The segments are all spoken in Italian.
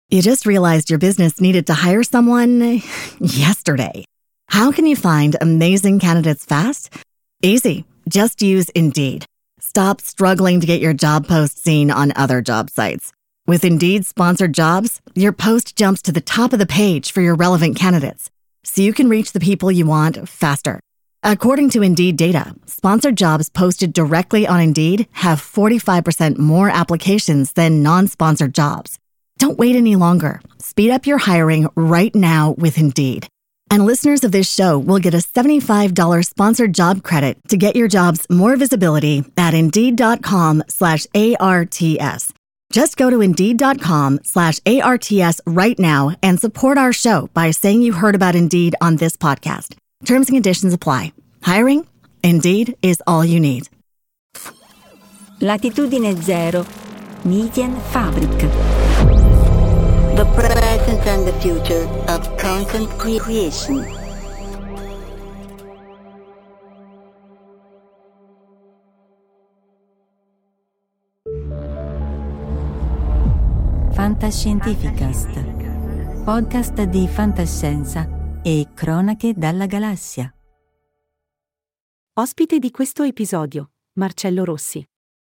You just realized your business needed to hire someone yesterday. How can you find amazing candidates fast? Easy. Just use Indeed. Stop struggling to get your job post seen on other job sites. With Indeed sponsored jobs, your post jumps to the top of the page for your relevant candidates, so you can reach the people you want faster. According to Indeed data, sponsored jobs posted directly on Indeed have 45% more applications than non-sponsored jobs. Don't wait any longer. Speed up your hiring right now with Indeed. And listeners of this show will get a $75 sponsored job credit to get your jobs more visibility at Indeed.com/ARTS. Just go to Indeed.com/ARTS right now and support our show by saying you heard about Indeed on this podcast. Terms and conditions apply. Hiring? Indeed is all you need. Latitudine Zero, Median Fabric. The present and the future of content creation. Fantascientificast, podcast di fantascienza e cronache dalla galassia. Ospite di questo episodio, Marcello Rossi.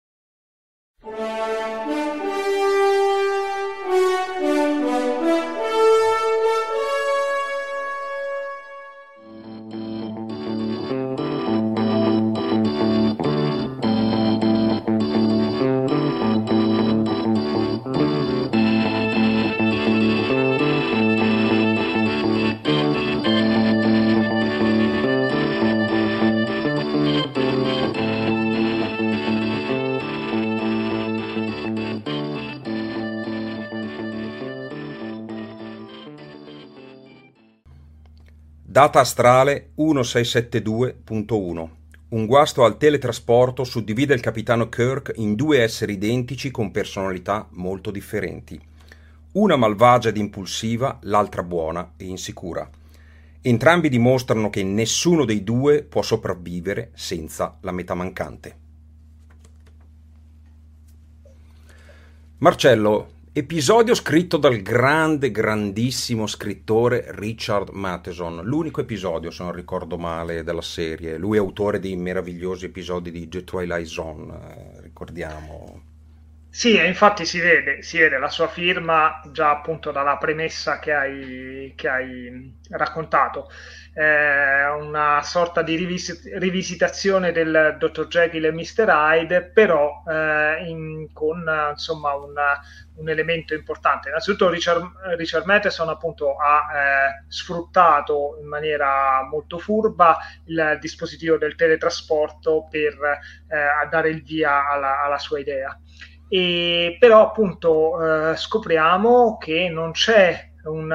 Data astrale 1672.1. Un guasto al teletrasporto suddivide il capitano Kirk in due esseri identici con personalità molto differenti. Una malvagia ed impulsiva, l'altra buona e insicura. Entrambi dimostrano che nessuno dei due può sopravvivere senza la metà mancante. Marcello, episodio scritto dal grandissimo scrittore Richard Matheson, l'unico episodio, se non ricordo male, della serie. Lui è autore dei meravigliosi episodi di The Twilight Zone, ricordiamo. Sì, e infatti si vede la sua firma già appunto dalla premessa che hai raccontato. Una sorta di rivisitazione del Dr. Jekyll e Mr. Hyde, però con insomma un elemento importante. Innanzitutto Richard Matheson appunto ha sfruttato in maniera molto furba il dispositivo del teletrasporto per dare il via alla sua idea. E però appunto scopriamo che non c'è un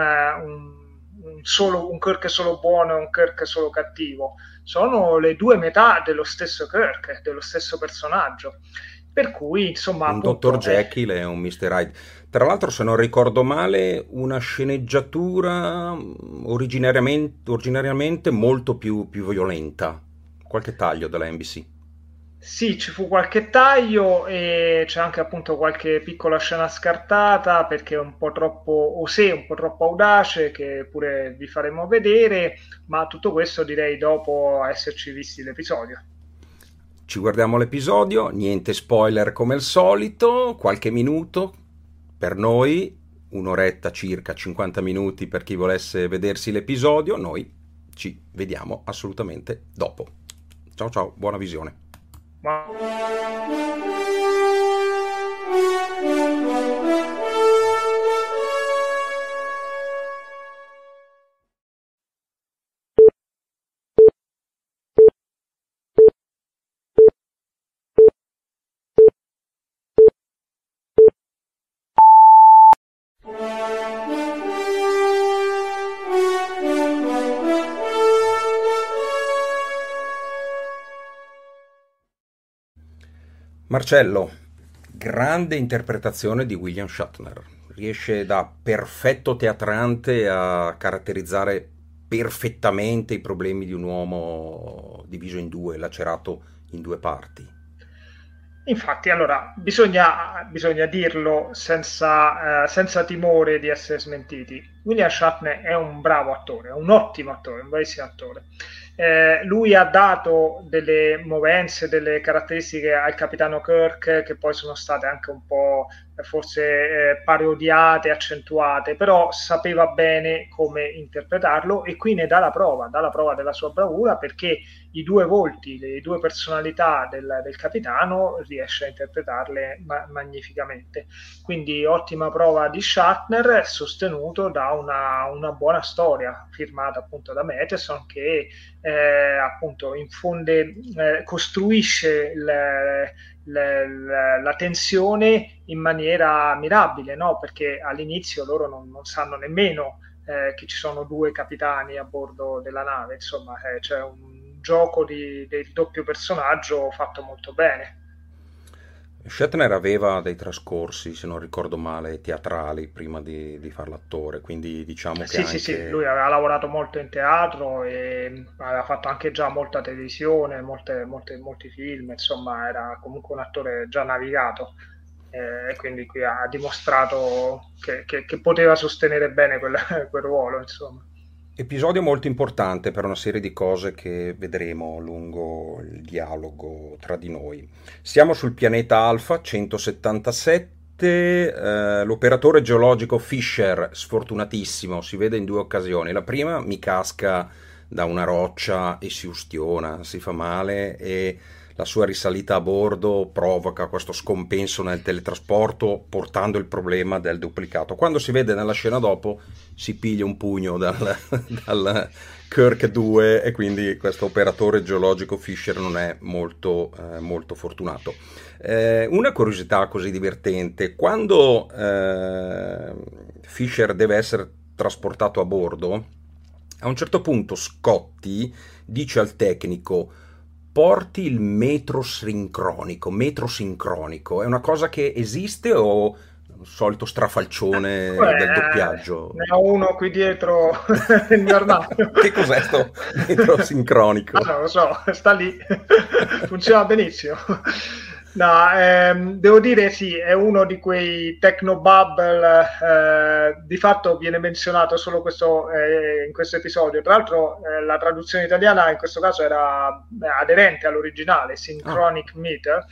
Kirk solo buono e un Kirk solo cattivo, sono le due metà dello stesso Kirk, dello stesso personaggio, per cui insomma un appunto, Dr. Jekyll e un Mr. Hyde. Tra l'altro, se non ricordo male, una sceneggiatura originariamente molto più violenta. Qualche taglio della NBC. Sì, ci fu qualche taglio e c'è anche appunto qualche piccola scena scartata perché è un po' troppo osé, un po' troppo audace, che pure vi faremo vedere, ma tutto questo direi dopo esserci visti l'episodio. Ci guardiamo l'episodio, niente spoiler come al solito, qualche minuto per noi, un'oretta circa, 50 minuti per chi volesse vedersi l'episodio. Noi ci vediamo assolutamente dopo. Ciao, buona visione. Marcello, grande interpretazione di William Shatner. Riesce da perfetto teatrante a caratterizzare perfettamente i problemi di un uomo diviso in due, lacerato in due parti. Infatti, allora, bisogna dirlo senza timore di essere smentiti. William Shatner è un bravo attore, è un ottimo attore, un bravissimo attore. Lui ha dato delle movenze, delle caratteristiche al capitano Kirk che poi sono state anche un po' forse parodiate, accentuate, però sapeva bene come interpretarlo e qui ne dà la prova della sua bravura, perché i due volti, le due personalità del capitano riesce a interpretarle magnificamente. Quindi ottima prova di Shatner, sostenuto da una buona storia firmata appunto da Matheson, che appunto infonde, costruisce la tensione in maniera mirabile, no? Perché all'inizio loro non sanno nemmeno che ci sono due capitani a bordo della nave, insomma c'è un gioco del doppio personaggio fatto molto bene. Shatner aveva dei trascorsi, se non ricordo male, teatrali prima di fare l'attore, quindi diciamo che Sì, lui aveva lavorato molto in teatro e aveva fatto anche già molta televisione, molti film, insomma era comunque un attore già navigato, e quindi qui ha dimostrato che poteva sostenere bene quel ruolo, insomma. Episodio molto importante per una serie di cose che vedremo lungo il dialogo tra di noi. Siamo sul pianeta Alpha 177, l'operatore geologico Fisher, sfortunatissimo, si vede in due occasioni. La prima mi casca da una roccia e si ustiona, si fa male, e la sua risalita a bordo provoca questo scompenso nel teletrasporto, portando il problema del duplicato. Quando si vede nella scena dopo si piglia un pugno dal Kirk 2 e quindi questo operatore geologico Fisher non è molto fortunato. Una curiosità così divertente: quando Fisher deve essere trasportato a bordo, a un certo punto Scotty dice al tecnico: porti il metro sincronico. È una cosa che esiste o un solito strafalcione del doppiaggio? Ne ho uno qui dietro nel mio armadio. Che cos'è sto metro sincronico? Non lo so, sta lì, funziona benissimo. No, devo dire sì, è uno di quei technobubble, di fatto viene menzionato solo in questo episodio. Tra l'altro la traduzione italiana in questo caso era aderente all'originale, Synchronic Meter,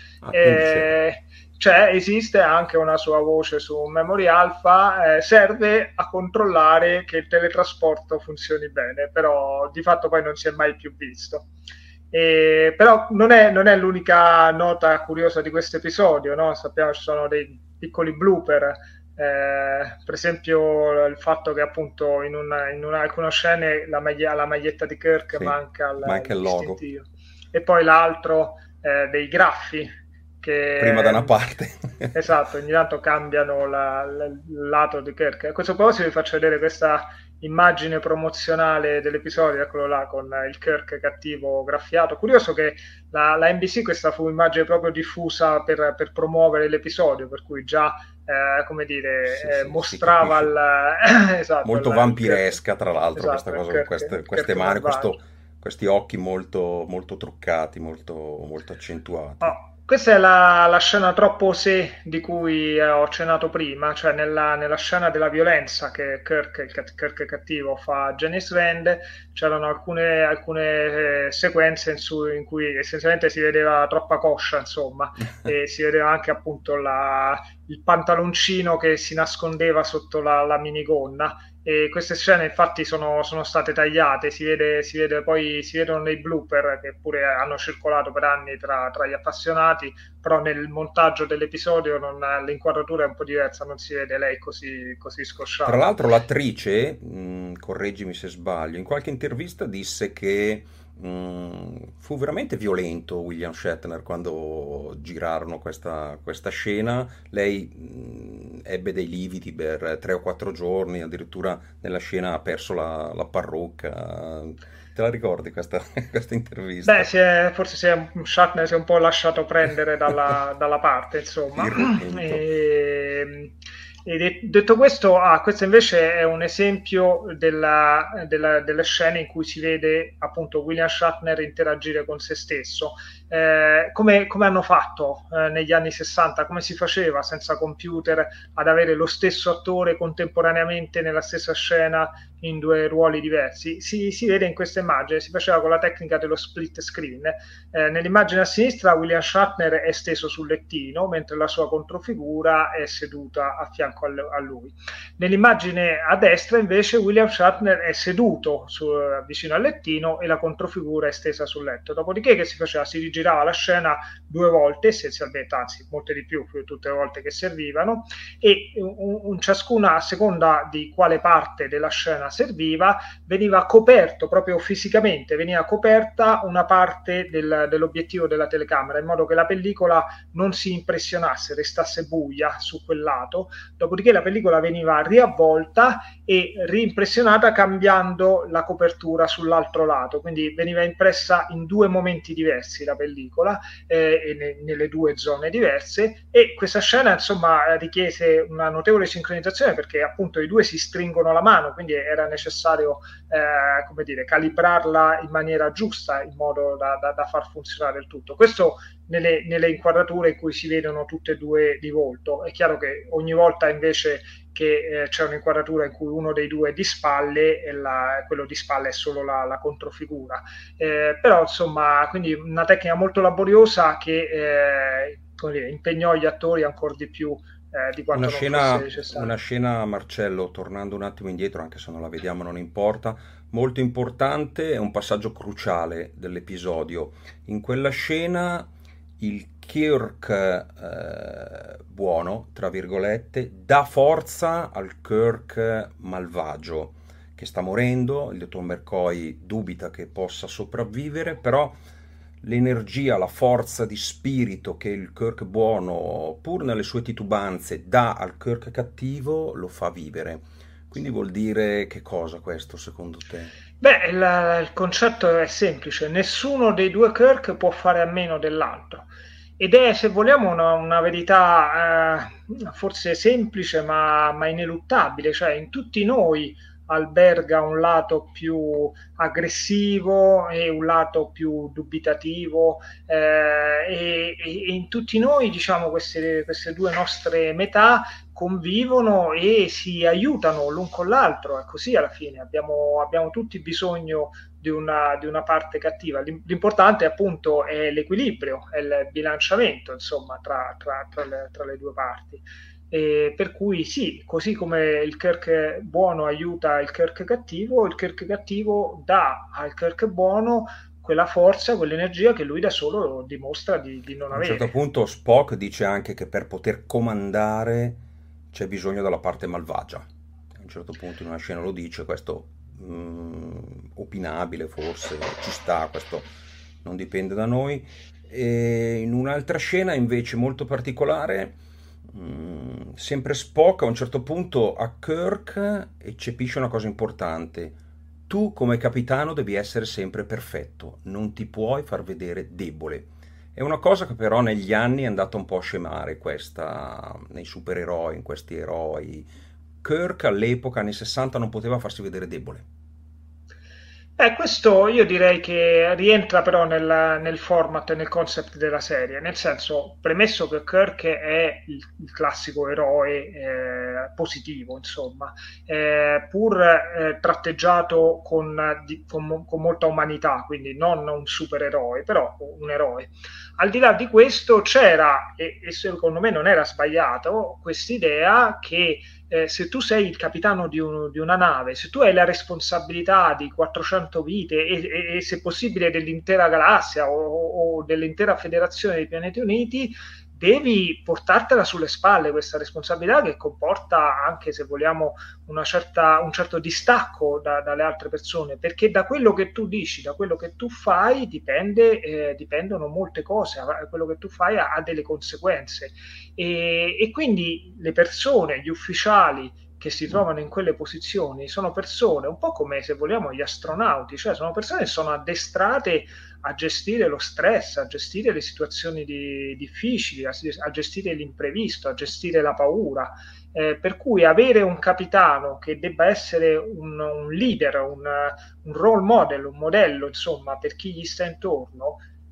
cioè esiste anche una sua voce su Memory Alpha, serve a controllare che il teletrasporto funzioni bene, però di fatto poi non si è mai più visto. Però non è l'unica nota curiosa di questo episodio, no? Sappiamo che ci sono dei piccoli blooper, per esempio il fatto che appunto in alcune scene la maglietta di Kirk manca il logo, e poi l'altro dei graffi che prima da una parte esatto, ogni tanto cambiano il lato di Kirk. A questo proposito vi faccio vedere questa immagine promozionale dell'episodio, eccolo là, con il Kirk cattivo graffiato. Curioso che la NBC questa fu immagine proprio diffusa per promuovere l'episodio, per cui già come dire mostrava esatto, molto vampiresca, tra l'altro, esatto, questa cosa con queste mani, questi occhi molto truccati, molto accentuati. Questa è la scena troppo osè di cui ho accennato prima, cioè nella scena della violenza che Kirk cattivo fa a Janice Rand. C'erano alcune sequenze in cui essenzialmente si vedeva troppa coscia, insomma, e si vedeva anche appunto il pantaloncino che si nascondeva sotto la minigonna. E queste scene infatti sono state tagliate, si vedono nei blooper che pure hanno circolato per anni tra gli appassionati, però nel montaggio dell'episodio l'inquadratura è un po' diversa, non si vede lei così scosciata. Tra l'altro l'attrice, correggimi se sbaglio, in qualche intervista disse che fu veramente violento William Shatner quando girarono questa scena. Lei ebbe dei lividi per 3 o 4 giorni, addirittura nella scena ha perso la parrucca. Te la ricordi questa intervista? Beh, Shatner si è un po' lasciato prendere dalla parte, insomma. E detto questo, questo invece è un esempio delle scene in cui si vede appunto William Shatner interagire con se stesso. come hanno fatto negli anni 60, come si faceva senza computer ad avere lo stesso attore contemporaneamente nella stessa scena in due ruoli diversi. Si vede in questa immagine, si faceva con la tecnica dello split screen. Nell'immagine a sinistra William Shatner è steso sul lettino, mentre la sua controfigura è seduta a fianco a lui. Nell'immagine a destra invece William Shatner è seduto vicino al lettino e la controfigura è stesa sul letto. Dopodiché che si faceva? Si rigirava la scena 2 volte, essenzialmente, anzi molte di più, tutte le volte che servivano, e ciascuna, a seconda di quale parte della scena serviva, veniva coperto proprio fisicamente, veniva coperta una parte dell'obiettivo della telecamera, in modo che la pellicola non si impressionasse, restasse buia su quel lato. Dopodiché la pellicola veniva riavvolta e riimpressionata cambiando la copertura sull'altro lato, quindi veniva impressa in 2 momenti diversi la pellicola, e nelle 2 zone diverse, e questa scena insomma richiese una notevole sincronizzazione, perché appunto i 2 si stringono la mano, quindi era necessario come dire, calibrarla in maniera giusta, in modo da far funzionare il tutto. Questo nelle inquadrature in cui si vedono tutte e 2 di volto. È chiaro che ogni volta invece che c'è un'inquadratura in cui uno dei 2 è di spalle, e quello di spalle è solo la controfigura. Però insomma, quindi una tecnica molto laboriosa che come dire, impegnò gli attori ancora di più di quanto non fosse necessario. Una scena, Marcello, tornando un attimo indietro, anche se non la vediamo non importa, molto importante, è un passaggio cruciale dell'episodio. In quella scena il Kirk buono, tra virgolette, dà forza al Kirk malvagio, che sta morendo. Il dottor McCoy dubita che possa sopravvivere, però l'energia, la forza di spirito che il Kirk buono, pur nelle sue titubanze, dà al Kirk cattivo, lo fa vivere. Quindi vuol dire che cosa questo, secondo te? Beh, il concetto è semplice: nessuno dei 2 Kirk può fare a meno dell'altro, ed è, se vogliamo, una verità forse semplice ma ineluttabile. Cioè, in tutti noi alberga un lato più aggressivo e un lato più dubitativo, e in tutti noi, diciamo, queste 2 nostre metà convivono e si aiutano l'un con l'altro. È così, alla fine abbiamo tutti bisogno di una parte cattiva. L'importante appunto è l'equilibrio, è il bilanciamento, insomma, tra le 2 parti. E per cui sì, così come il Kirk buono aiuta il Kirk cattivo dà al Kirk buono quella forza, quell'energia che lui da solo dimostra di non avere. A un certo punto Spock dice anche che per poter comandare c'è bisogno della parte malvagia. A un certo punto in una scena lo dice, questo opinabile forse, ci sta, questo non dipende da noi. E in un'altra scena invece molto particolare, sempre Spock a un certo punto a Kirk eccepisce una cosa importante: tu come capitano devi essere sempre perfetto, non ti puoi far vedere debole. È una cosa che però negli anni è andata un po' a scemare, questa nei supereroi, in questi eroi. Kirk all'epoca, anni 60, non poteva farsi vedere debole. Questo io direi che rientra però nel format e nel concept della serie, nel senso, premesso che Kirk è il classico eroe positivo, insomma, pur tratteggiato con molta umanità, quindi non un supereroe, però un eroe. Al di là di questo c'era, e secondo me non era sbagliato, quest'idea che se tu sei il capitano di una nave, se tu hai la responsabilità di 400 vite e se possibile dell'intera galassia o dell'intera federazione dei pianeti uniti, devi portartela sulle spalle questa responsabilità, che comporta anche, se vogliamo, un certo distacco dalle altre persone, perché da quello che tu dici, da quello che tu fai dipendono molte cose. Quello che tu fai ha delle conseguenze, e quindi le persone, gli ufficiali che si trovano in quelle posizioni sono persone un po' come, se vogliamo, gli astronauti, cioè sono persone che sono addestrate a gestire lo stress, a gestire le situazioni difficili, a gestire l'imprevisto, a gestire la paura. Per cui avere un capitano che debba essere un leader, un role model, un modello, insomma, per chi gli sta intorno,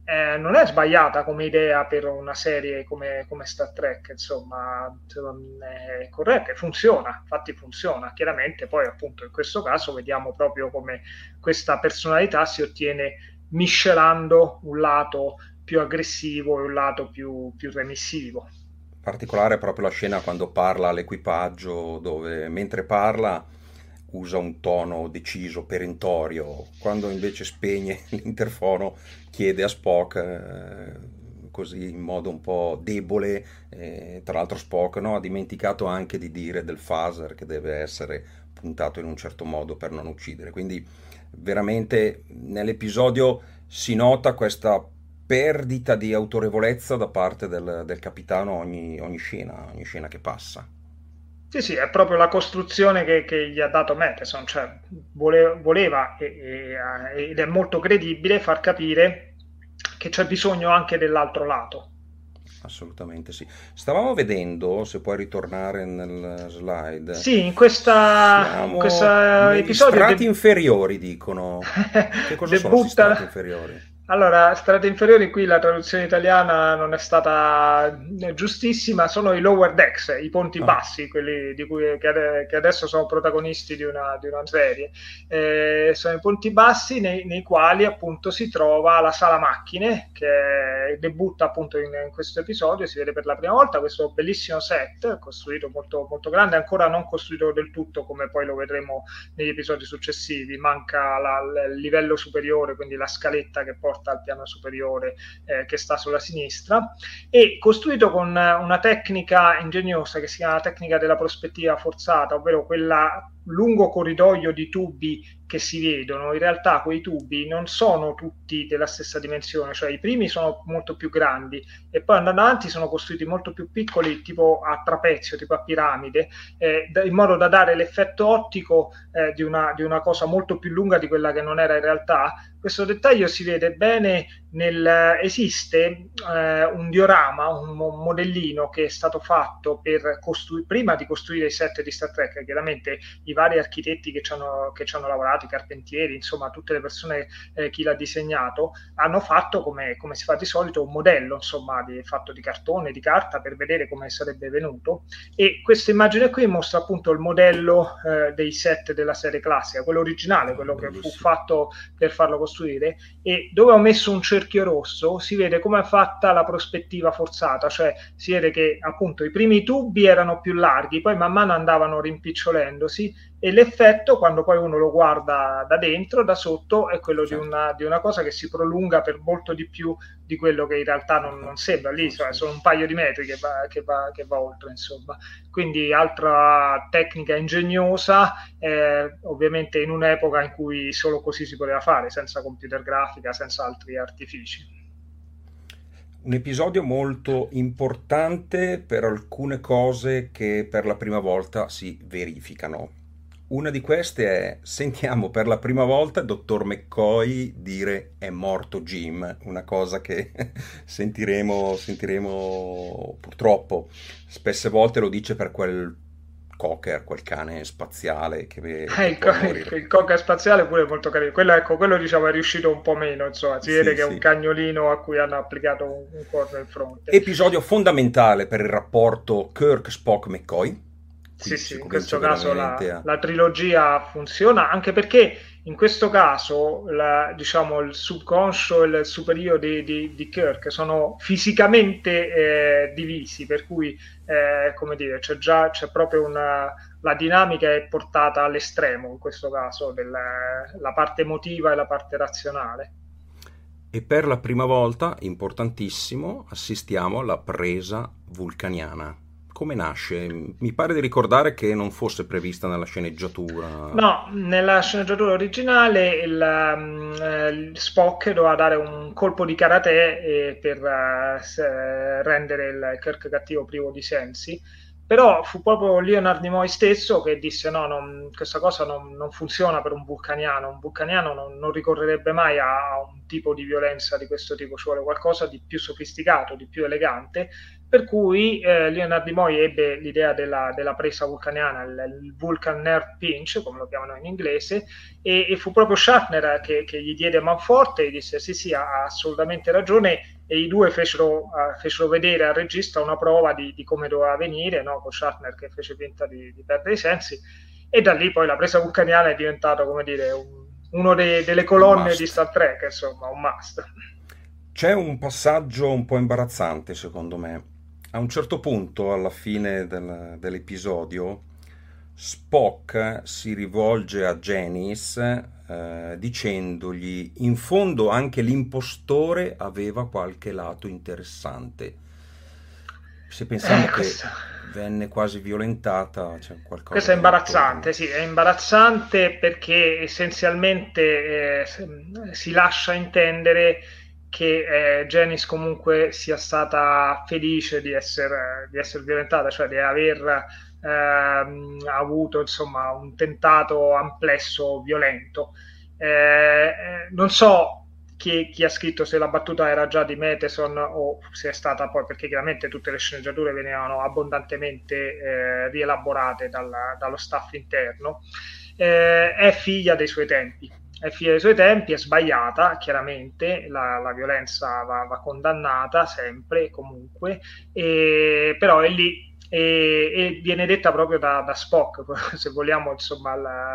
non è sbagliata come idea per una serie come Star Trek, insomma, è corretta e funziona, infatti funziona. Chiaramente poi appunto in questo caso vediamo proprio come questa personalità si ottiene miscelando un lato più aggressivo e un lato più remissivo. In particolare proprio la scena quando parla all'equipaggio, dove mentre parla usa un tono deciso, perentorio, quando invece spegne l'interfono chiede a Spock, così in modo un po' debole, tra l'altro Spock ha dimenticato anche di dire del phaser che deve essere puntato in un certo modo per non uccidere, quindi veramente nell'episodio si nota questa perdita di autorevolezza da parte del capitano ogni scena che passa. Sì, è proprio la costruzione che gli ha dato Matheson, cioè voleva ed è molto credibile far capire che c'è bisogno anche dell'altro lato. Assolutamente sì. Stavamo vedendo, se puoi ritornare nel slide. Sì, in questo episodio... Strati inferiori dicono. Che cosa sono questi strati inferiori? Allora, strati inferiori, qui la traduzione italiana non è stata giustissima, sono i lower decks, i ponti bassi, quelli che adesso sono protagonisti di una serie. Sono i ponti bassi nei quali appunto si trova la sala macchine, che debutta appunto in questo episodio, si vede per la prima volta questo bellissimo set, costruito molto, molto grande, ancora non costruito del tutto come poi lo vedremo negli episodi successivi, manca il livello superiore, quindi la scaletta che porta al piano superiore che sta sulla sinistra, e costruito con una tecnica ingegnosa che si chiama tecnica della prospettiva forzata, ovvero quella lungo corridoio di tubi che si vedono. In realtà quei tubi non sono tutti della stessa dimensione, cioè i primi sono molto più grandi e poi andando avanti sono costruiti molto più piccoli, tipo a trapezio, tipo a piramide, in modo da dare l'effetto ottico di una cosa molto più lunga di quella che non era in realtà. Questo dettaglio si vede bene esiste un diorama, un modellino che è stato fatto per prima di costruire i set di Star Trek. Chiaramente i vari architetti che ci hanno lavorato, i carpentieri, insomma tutte le persone chi l'ha disegnato, hanno fatto come si fa di solito un modello, insomma fatto di cartone, di carta, per vedere come sarebbe venuto, e questa immagine qui mostra appunto il modello dei set della serie classica, quello originale, quello che fu fatto per farlo costruire, e dove ho messo un cerchio rosso si vede come è fatta la prospettiva forzata, cioè si vede che appunto i primi tubi erano più larghi, poi man mano andavano rimpicciolendosi, e l'effetto quando poi uno lo guarda da dentro, da sotto, è quello di una cosa che si prolunga per molto di più di quello che in realtà non sembra. Lì cioè, sono un paio di metri che va oltre, insomma. Quindi altra tecnica ingegnosa, ovviamente in un'epoca in cui solo così si poteva fare, senza computer grafica, senza altri artifici. Un episodio molto importante per alcune cose che per la prima volta si verificano. Una di queste è: sentiamo per la prima volta il dottor McCoy dire "è morto Jim", una cosa che sentiremo purtroppo. Spesse volte lo dice per quel Cocker, quel cane spaziale che il Cocker spaziale pure è molto carino. Quello diciamo è riuscito un po' meno, insomma, si vede che è un cagnolino a cui hanno applicato un corno in fronte. Episodio fondamentale per il rapporto Kirk-Spock-McCoy. Sì, in questo caso la trilogia funziona, anche perché in questo caso diciamo il subconscio e il superio di Kirk sono fisicamente divisi, per cui come dire, c'è proprio la dinamica è portata all'estremo in questo caso, la parte emotiva e la parte razionale. E per la prima volta, importantissimo, assistiamo alla presa vulcaniana. Come nasce? Mi pare di ricordare che non fosse prevista nella sceneggiatura. No, nella sceneggiatura originale il Spock doveva dare un colpo di karate per rendere il Kirk cattivo privo di sensi. Però fu proprio Leonard Nimoy stesso che disse questa cosa non funziona per un vulcaniano non ricorrerebbe mai a un tipo di violenza di questo tipo, ci vuole qualcosa di più sofisticato, di più elegante, per cui Leonard Nimoy ebbe l'idea della presa vulcaniana, il Vulcan Nerve Pinch, come lo chiamano in inglese, e fu proprio Shatner che gli diede manforte e disse sì, ha assolutamente ragione, e i due fecero vedere al regista una prova di come doveva venire, no? Con Shatner che fece finta di perdere i sensi, e da lì poi la presa vulcaniana è diventato, come dire, uno delle colonne di Star Trek, insomma, un must. C'è un passaggio un po' imbarazzante, secondo me. A un certo punto, alla fine dell'episodio, Spock si rivolge a Janice dicendogli: in fondo anche l'impostore aveva qualche lato interessante. Se pensiamo che venne quasi violentata, c'è qualcosa. Questo è imbarazzante, sì, è imbarazzante perché essenzialmente si lascia intendere che Janice comunque sia stata felice di essere violentata, cioè di aver avuto, insomma, un tentato amplesso violento. Non so chi ha scritto, se la battuta era già di Matheson o se è stata poi, perché chiaramente tutte le sceneggiature venivano abbondantemente rielaborate dallo staff interno. È figlia dei suoi tempi. È sbagliata, chiaramente, la violenza va condannata sempre e comunque, però è lì e viene detta proprio da Spock, se vogliamo, insomma,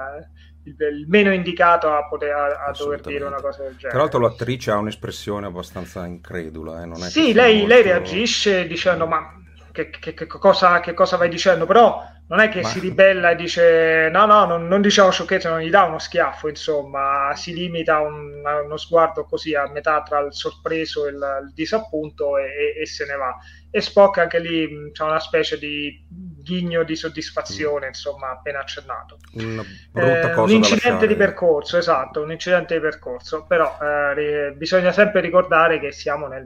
il meno indicato a dover dire una cosa del genere. Tra l'altro l'attrice ha un'espressione abbastanza incredula, non è? Sì, lei reagisce dicendo: ma che cosa vai dicendo? Però non è che si ribella e dice no, non diciamo sciocchezze, non gli dà uno schiaffo, insomma, si limita a uno sguardo così a metà tra il sorpreso e il disappunto e se ne va. E Spock anche lì c'è una specie di ghigno di soddisfazione, insomma, appena accennato. Una brutta cosa un incidente di percorso, esatto, un incidente di percorso, però bisogna sempre ricordare che siamo nel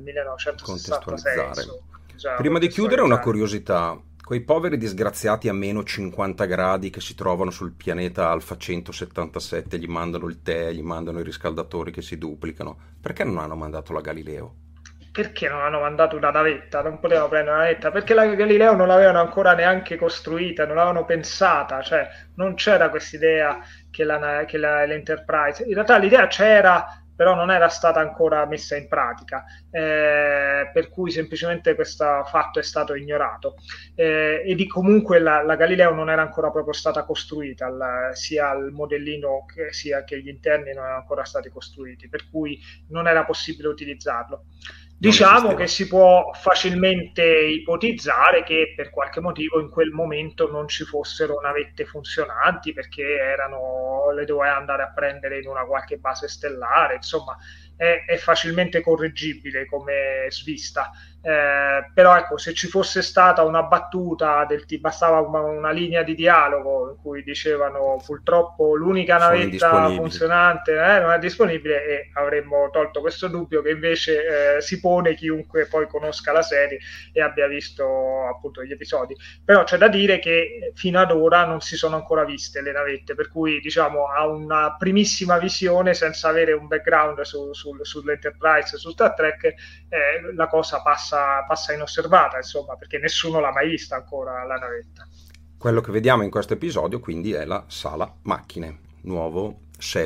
1966. Prima di chiudere, una curiosità: quei poveri disgraziati a meno 50 gradi che si trovano sul pianeta Alfa 177, gli mandano il tè, gli mandano i riscaldatori che si duplicano, perché non hanno mandato la Galileo? Perché non hanno mandato una navetta? Non potevano prendere una navetta, perché la Galileo non l'avevano ancora neanche costruita, non l'avevano pensata, cioè non c'era quest'idea che l'Enterprise, in realtà l'idea c'era, però non era stata ancora messa in pratica, per cui semplicemente questo fatto è stato ignorato, e comunque la Galileo non era ancora proprio stata costruita, sia il modellino sia che gli interni non erano ancora stati costruiti, per cui non era possibile utilizzarlo. Diciamo che si può facilmente ipotizzare che per qualche motivo in quel momento non ci fossero navette funzionanti, perché le doveva andare a prendere in una qualche base stellare, insomma è facilmente correggibile come svista, però ecco, se ci fosse stata una battuta bastava una linea di dialogo in cui dicevano purtroppo l'unica navetta funzionante non è disponibile, e avremmo tolto questo dubbio che invece si pone chiunque poi conosca la serie e abbia visto appunto gli episodi. Però c'è da dire che fino ad ora non si sono ancora viste le navette, per cui diciamo ha una primissima visione senza avere un background sull'Enterprise, su Star Trek, la cosa passa inosservata, insomma, perché nessuno l'ha mai vista ancora la navetta. Quello che vediamo in questo episodio quindi è la sala macchine, nuovo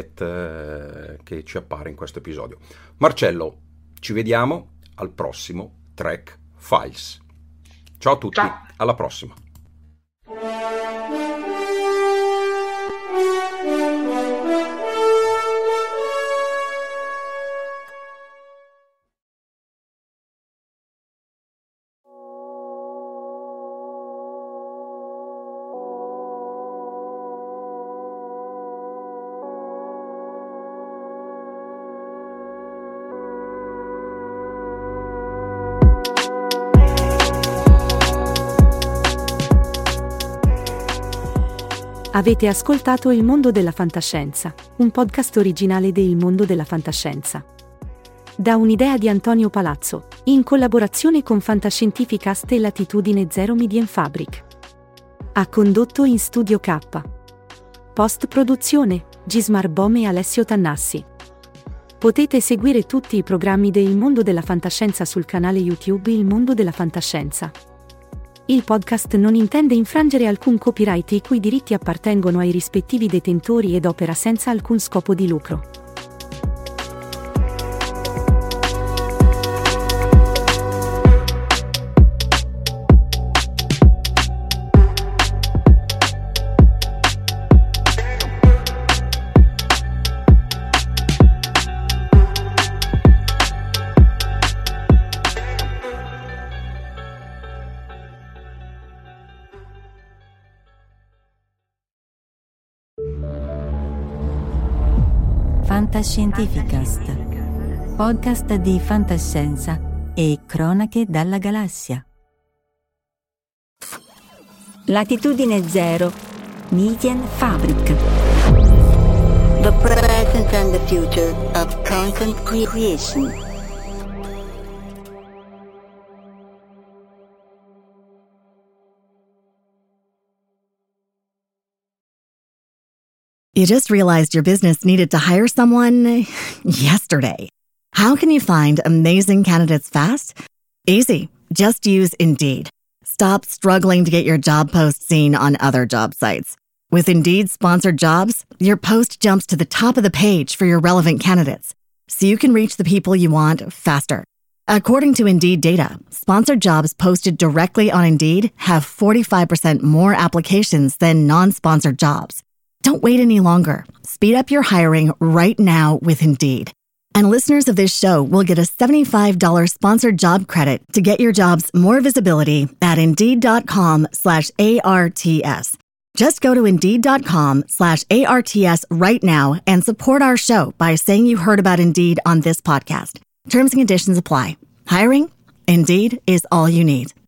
set che ci appare in questo episodio. Marcello, ci vediamo al prossimo Trek Files. Ciao a tutti, ciao. Alla prossima. Avete ascoltato Il Mondo della Fantascienza, un podcast originale de Il Mondo della Fantascienza. Da un'idea di Antonio Palazzo, in collaborazione con Fantascientificast e Latitudine Zero Media Fabric. Ha condotto in Studio K. Post produzione, Gismar Bom e Alessio Tannassi. Potete seguire tutti i programmi del Mondo della Fantascienza sul canale YouTube Il Mondo della Fantascienza. Il podcast non intende infrangere alcun copyright i cui diritti appartengono ai rispettivi detentori ed opera senza alcun scopo di lucro. Fantascientificast, podcast di fantascienza e cronache dalla galassia. Latitudine 0, Median Fabric. The present and the future of content creation. You just realized your business needed to hire someone yesterday. How can you find amazing candidates fast? Easy. Just use Indeed. Stop struggling to get your job post seen on other job sites. With Indeed sponsored jobs, your post jumps to the top of the page for your relevant candidates, so you can reach the people you want faster. According to Indeed data, sponsored jobs posted directly on Indeed have 45% more applications than non-sponsored jobs. Don't wait any longer. Speed up your hiring right now with Indeed. And listeners of this show will get a $75 sponsored job credit to get your jobs more visibility at Indeed.com/ARTS. Just go to Indeed.com/ARTS right now and support our show by saying you heard about Indeed on this podcast. Terms and conditions apply. Hiring? Indeed is all you need.